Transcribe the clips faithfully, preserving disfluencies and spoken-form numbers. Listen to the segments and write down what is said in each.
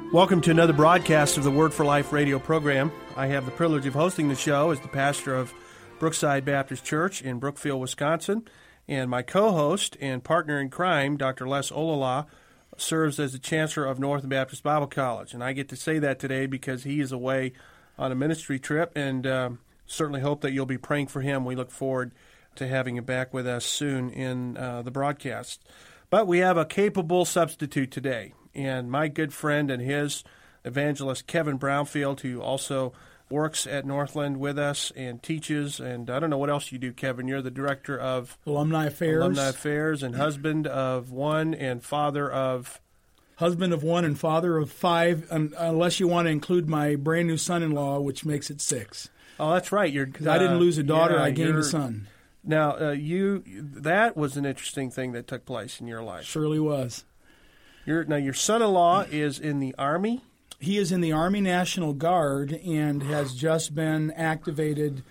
Welcome to another broadcast of the Word for Life radio program. I have the privilege of hosting the show as the pastor of Brookside Baptist Church in Brookfield, Wisconsin. And my co-host and partner in crime, Doctor Les Olala, serves as the chancellor of North Baptist Bible College. And I get to say that today because he is away on a ministry trip, and um, certainly hope that you'll be praying for him. We look forward to having him back with us soon in uh, the broadcast. But we have a capable substitute today. And my good friend and his evangelist, Kevin Brownfield, who also works at Northland with us and teaches. And I don't know what else you do, Kevin. You're the director of Alumni Affairs. Alumni Affairs and husband of one and father of... Husband of one and father of five, um, unless you want to include my brand new son-in-law, which makes it six. Oh, that's right. You're, Because uh, I didn't lose a daughter, yeah, I gained a son. Now, uh, you that was an interesting thing that took place in your life. Surely was. Your, now, your son-in-law is in the Army? He is in the Army National Guard and has just been activated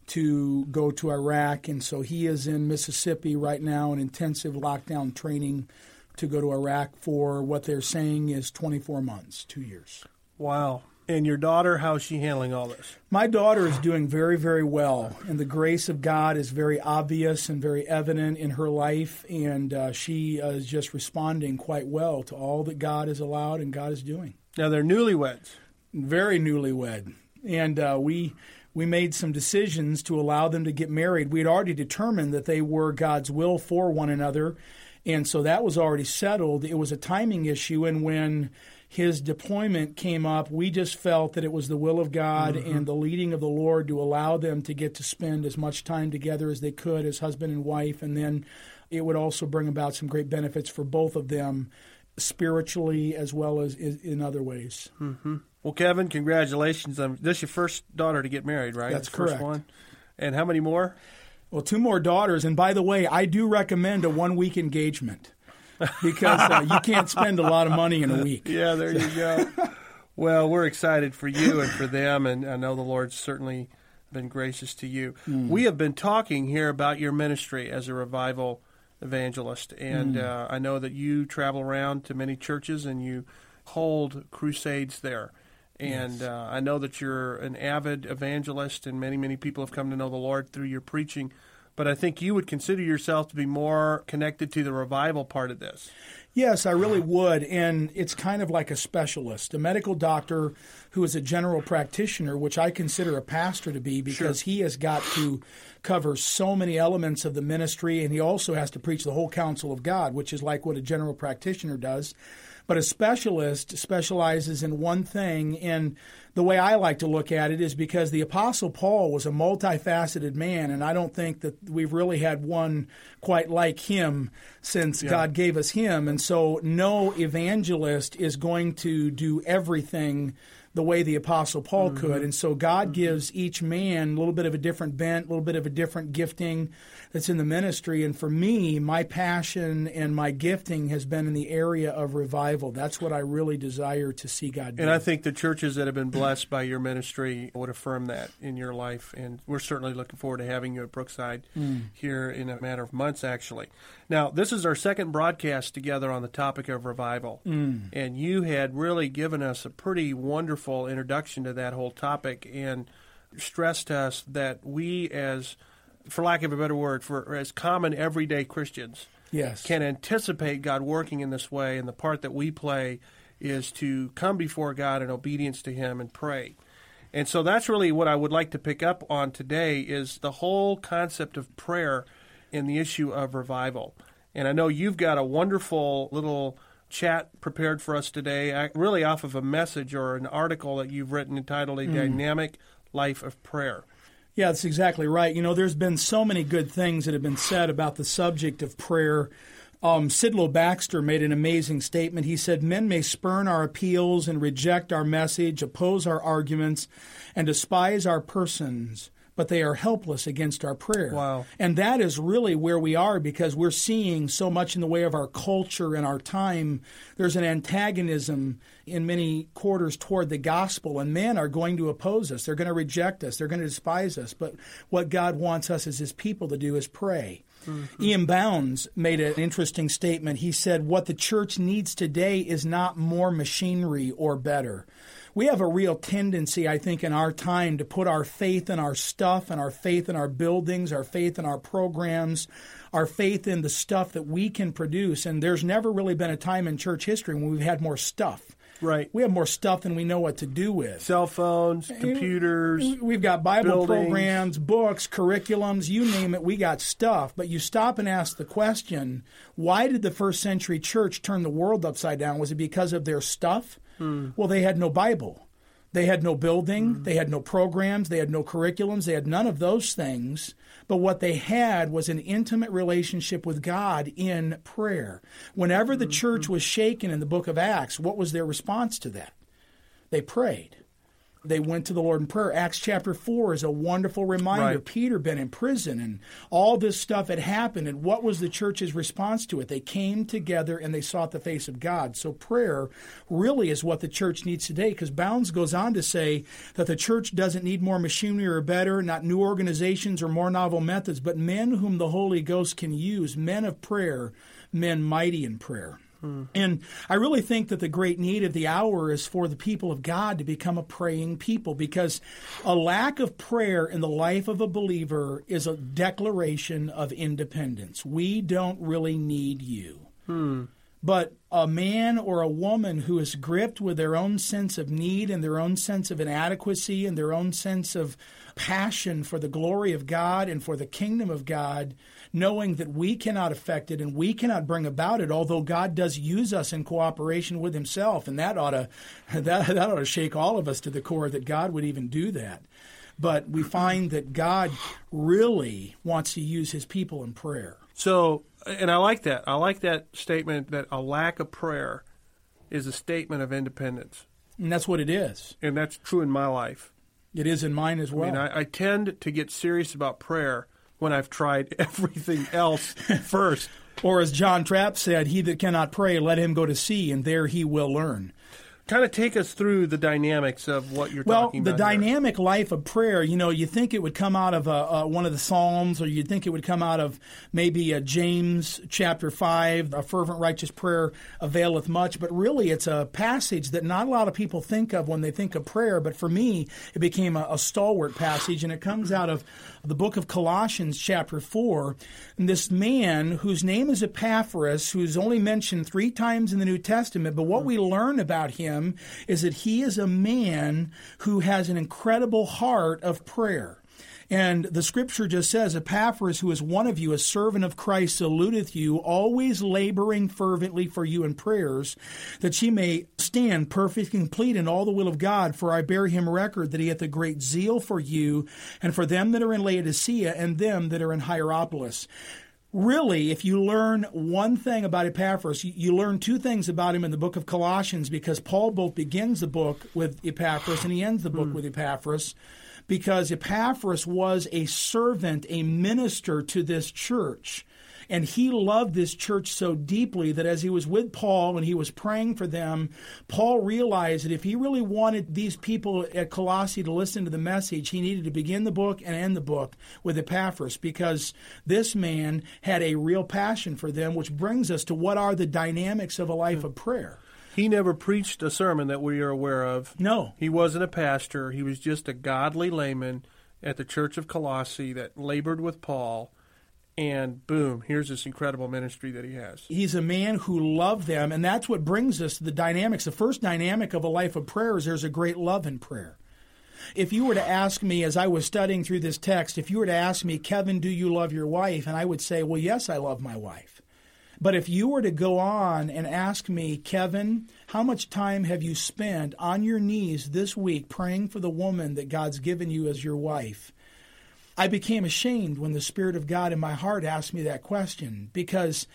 to go to Iraq. And so he is in Mississippi right now in intensive lockdown training to go to Iraq for what they're saying is twenty-four months, two years. Wow. And your daughter, how's she handling all this? My daughter is doing very, very well, and the grace of God is very obvious and very evident in her life, and uh, she uh, is just responding quite well to all that God has allowed and God is doing. Now, they're newlyweds. Very newlywed, and uh, we we made some decisions to allow them to get married. We had already determined that they were God's will for one another, and so that was already settled. It was a timing issue, and when his deployment came up, we just felt that it was the will of God mm-hmm. and the leading of the Lord to allow them to get to spend as much time together as they could as husband and wife, and then it would also bring about some great benefits for both of them spiritually as well as in other ways. Mm-hmm. Well, Kevin, congratulations. Um, this is your first daughter to get married, right? That's the first correct. One. And how many more? Well, two more daughters, and by the way, I do recommend a one-week engagement. Because uh, you can't spend a lot of money in a week. Yeah, there you go. Well, we're excited for you and for them, and I know the Lord's certainly been gracious to you. Mm. We have been talking here about your ministry as a revival evangelist, and mm. uh, I know that you travel around to many churches and you hold crusades there. And yes. uh, I know that you're an avid evangelist, and many, many people have come to know the Lord through your preaching. But I think you would consider yourself to be more connected to the revival part of this. Yes, I really would. And it's kind of like a specialist, a medical doctor who is a general practitioner, which I consider a pastor to be because sure. he has got to cover so many elements of the ministry, and he also has to preach the whole counsel of God, which is like what a general practitioner does. But a specialist specializes in one thing, and the way I like to look at it is because the Apostle Paul was a multifaceted man, and I don't think that we've really had one quite like him since yeah. God gave us him. And so no evangelist is going to do everything the way the Apostle Paul mm-hmm. could. And so God mm-hmm. gives each man a little bit of a different bent, a little bit of a different gifting that's in the ministry. And for me, my passion and my gifting has been in the area of revival. That's what I really desire to see God do. And I think the churches that have been blessed by your ministry would affirm that in your life. And we're certainly looking forward to having you at Brookside mm. here in a matter of months, actually. Now, this is our second broadcast together on the topic of revival. Mm. And you had really given us a pretty wonderful introduction to that whole topic and stressed to us that we as, for lack of a better word, for as common everyday Christians yes. can anticipate God working in this way, and the part that we play is to come before God in obedience to Him and pray. And so that's really what I would like to pick up on today is the whole concept of prayer and the issue of revival. And I know you've got a wonderful little chat prepared for us today, really off of a message or an article that you've written entitled A mm. Dynamic Life of Prayer. Yeah, that's exactly right. You know, there's been so many good things that have been said about the subject of prayer. Um, Sidlow Baxter made an amazing statement. He said, men may spurn our appeals and reject our message, oppose our arguments, and despise our persons, but they are helpless against our prayer. Wow. And that is really where we are because we're seeing so much in the way of our culture and our time. There's an antagonism in many quarters toward the gospel, and men are going to oppose us. They're going to reject us. They're going to despise us. But what God wants us as His people to do is pray. Mm-hmm. Ian Bounds made an interesting statement. He said, what the church needs today is not more machinery or better. We have a real tendency, I think, in our time to put our faith in our stuff and our faith in our buildings, our faith in our programs, our faith in the stuff that we can produce. And there's never really been a time in church history when we've had more stuff. Right. We have more stuff than we know what to do with. Cell phones, computers. We've got Bible buildings. programs, books, curriculums, you name it, we got stuff. But you stop and ask the question, why did the first century church turn the world upside down? Was it because of their stuff? Hmm. Well, they had no Bible. They had no building. Hmm. They had no programs. They had no curriculums. They had none of those things. But what they had was an intimate relationship with God in prayer. Whenever the church was shaken in the book of Acts, what was their response to that? They prayed. They went to the Lord in prayer. Acts chapter four is a wonderful reminder. Right. Peter been in prison and all this stuff had happened. And what was the church's response to it? They came together and they sought the face of God. So prayer really is what the church needs today, because Bounds goes on to say that the church doesn't need more machinery or better, not new organizations or more novel methods, but men whom the Holy Ghost can use, men of prayer, men mighty in prayer. Hmm. And I really think that the great need of the hour is for the people of God to become a praying people, because a lack of prayer in the life of a believer is a declaration of independence. We don't really need you. Hmm. But a man or a woman who is gripped with their own sense of need and their own sense of inadequacy and their own sense of passion for the glory of God and for the kingdom of God, knowing that we cannot affect it and we cannot bring about it, although God does use us in cooperation with himself. And that ought to, that, that ought to shake all of us to the core that God would even do that. But we find that God really wants to use his people in prayer. So, and I like that. I like that statement that a lack of prayer is a statement of independence. And that's what it is. And that's true in my life. It is in mine as well. I mean, I, I tend to get serious about prayer when I've tried everything else first. Or as John Trapp said, he that cannot pray, let him go to sea, and there he will learn. Kind of take us through the dynamics of what you're well, talking about. Well, the here. dynamic life of prayer, you know, you think it would come out of uh, uh, one of the Psalms, or you'd think it would come out of maybe uh, James chapter five, a fervent righteous prayer availeth much. But really, it's a passage that not a lot of people think of when they think of prayer. But for me, it became a, a stalwart passage, and it comes out of the book of Colossians chapter four. And this man whose name is Epaphras, who's only mentioned three times in the New Testament, but what we learn about him is that he is a man who has an incredible heart of prayer. And the scripture just says, Epaphras, who is one of you, a servant of Christ, saluteth you, always laboring fervently for you in prayers, that she may stand perfect and complete in all the will of God. For I bear him record that he hath a great zeal for you, and for them that are in Laodicea, and them that are in Hierapolis. Really, if you learn one thing about Epaphras, you, you learn two things about him in the book of Colossians, because Paul both begins the book with Epaphras and he ends the book hmm. with Epaphras, because Epaphras was a servant, a minister to this church. And he loved this church so deeply that as he was with Paul and he was praying for them, Paul realized that if he really wanted these people at Colossae to listen to the message, he needed to begin the book and end the book with Epaphras, because this man had a real passion for them, which brings us to what are the dynamics of a life of prayer. He never preached a sermon that we are aware of. No. He wasn't a pastor. He was just a godly layman at the church of Colossae that labored with Paul. And boom, here's this incredible ministry that he has. He's a man who loved them, and that's what brings us to the dynamics. The first dynamic of a life of prayer is there's a great love in prayer. If you were to ask me, as I was studying through this text, if you were to ask me, Kevin, do you love your wife? And I would say, well, yes, I love my wife. But if you were to go on and ask me, Kevin, how much time have you spent on your knees this week praying for the woman that God's given you as your wife? I became ashamed when the Spirit of God in my heart asked me that question, because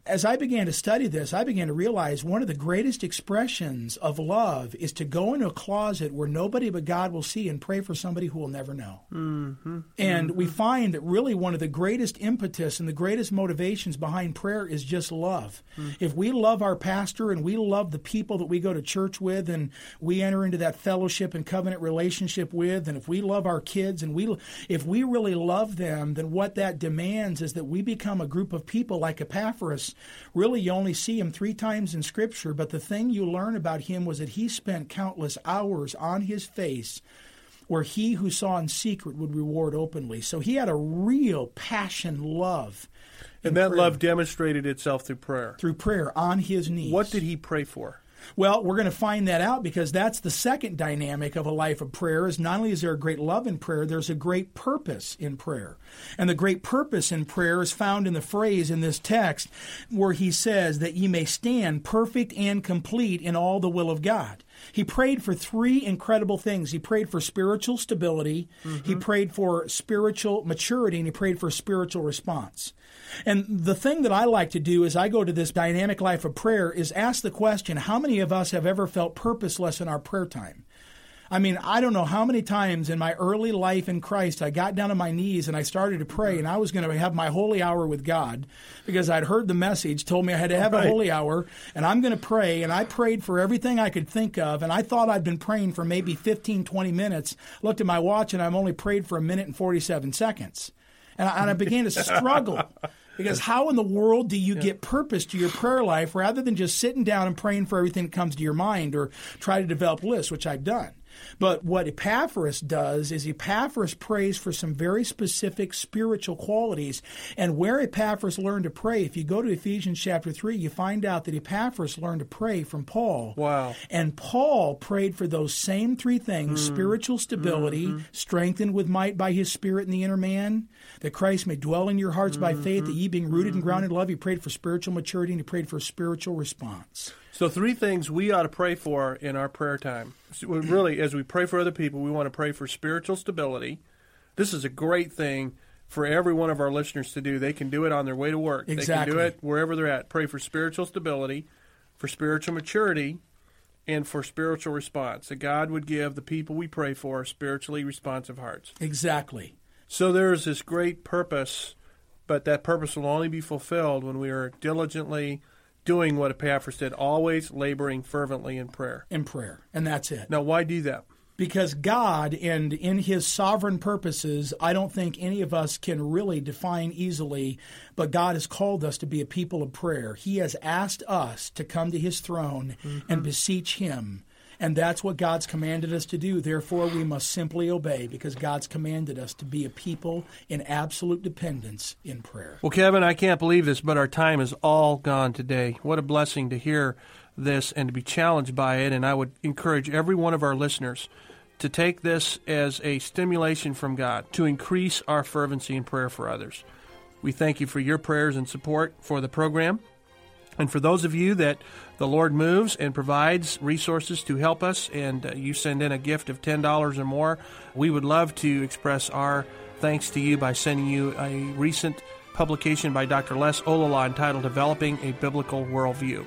as I began to study this, I began to realize one of the greatest expressions of love is to go into a closet where nobody but God will see and pray for somebody who will never know. Mm-hmm. And mm-hmm. we find that really one of the greatest impetus and the greatest motivations behind prayer is just love. Mm-hmm. If we love our pastor and we love the people that we go to church with and we enter into that fellowship and covenant relationship with, and if we love our kids and we if we really love them, then what that demands is that we become a group of people like Epaphras. Really, you only see him three times in Scripture, but the thing you learn about him was that he spent countless hours on his face where he who saw in secret would reward openly. So he had a real passion, love. And that prayer. love demonstrated itself through prayer. Through prayer, on his knees. What did he pray for? Well, we're going to find that out because that's the second dynamic of a life of prayer is not only is there a great love in prayer, there's a great purpose in prayer. And the great purpose in prayer is found in the phrase in this text where he says that ye may stand perfect and complete in all the will of God. He prayed for three incredible things. He prayed for spiritual stability, mm-hmm. he prayed for spiritual maturity, and he prayed for spiritual response. And the thing that I like to do as I go to this dynamic life of prayer is ask the question, how many of us have ever felt purposeless in our prayer time? I mean, I don't know how many times in my early life in Christ I got down on my knees and I started to pray, and I was going to have my holy hour with God because I'd heard the message, told me I had to have right. a holy hour, and I'm going to pray, and I prayed for everything I could think of, and I thought I'd been praying for maybe fifteen, twenty minutes, looked at my watch, and I've only prayed for a minute and forty-seven seconds. And I, and I began to struggle. Because how in the world do you yeah. get purpose to your prayer life rather than just sitting down and praying for everything that comes to your mind or try to develop lists, which I've done? But what Epaphras does is Epaphras prays for some very specific spiritual qualities. And where Epaphras learned to pray, if you go to Ephesians chapter three, you find out that Epaphras learned to pray from Paul. Wow. And Paul prayed for those same three things, mm. spiritual stability, mm-hmm. strengthened with might by his Spirit in the inner man, that Christ may dwell in your hearts mm-hmm. by faith, that ye being rooted mm-hmm. and grounded in love. He prayed for spiritual maturity, and he prayed for spiritual response. So three things we ought to pray for in our prayer time. So really, as we pray for other people, we want to pray for spiritual stability. This is a great thing for every one of our listeners to do. They can do it on their way to work. Exactly. They can do it wherever they're at. Pray for spiritual stability, for spiritual maturity, and for spiritual response. That God would give the people we pray for spiritually responsive hearts. Exactly. So there is this great purpose, but that purpose will only be fulfilled when we are diligently doing what Epaphras did, always laboring fervently in prayer. In prayer, and that's it. Now, why do that? Because God, and in his sovereign purposes, I don't think any of us can really define easily, but God has called us to be a people of prayer. He has asked us to come to his throne mm-hmm. and beseech him. And that's what God's commanded us to do. Therefore, we must simply obey because God's commanded us to be a people in absolute dependence in prayer. Well, Kevin, I can't believe this, but our time is all gone today. What a blessing to hear this and to be challenged by it. And I would encourage every one of our listeners to take this as a stimulation from God to increase our fervency in prayer for others. We thank you for your prayers and support for the program. And for those of you that the Lord moves and provides resources to help us, and uh, you send in a gift of ten dollars or more, we would love to express our thanks to you by sending you a recent publication by Doctor Les Olala entitled Developing a Biblical Worldview.